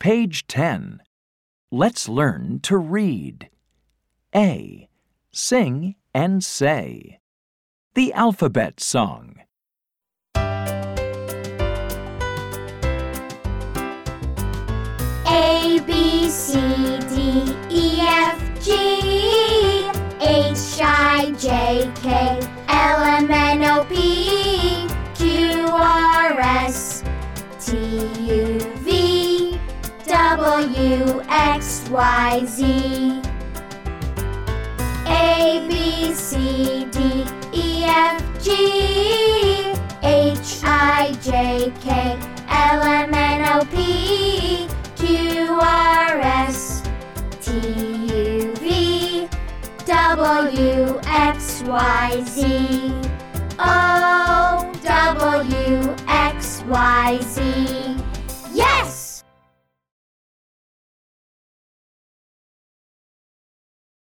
Page 10. Let's learn to read. A. Sing and say. The alphabet song. A, B, C, D, E, F, G, H, I, J, K, L, M, N, O, P, Q, R, S, T, U, V, W, X, Y, Z. A, B, C, D, E, F, G, H, I, J, K, L, M, N, O, P, Q, R, S, T, U, V, W, X, Y, Z. O, W, X, Y, Z.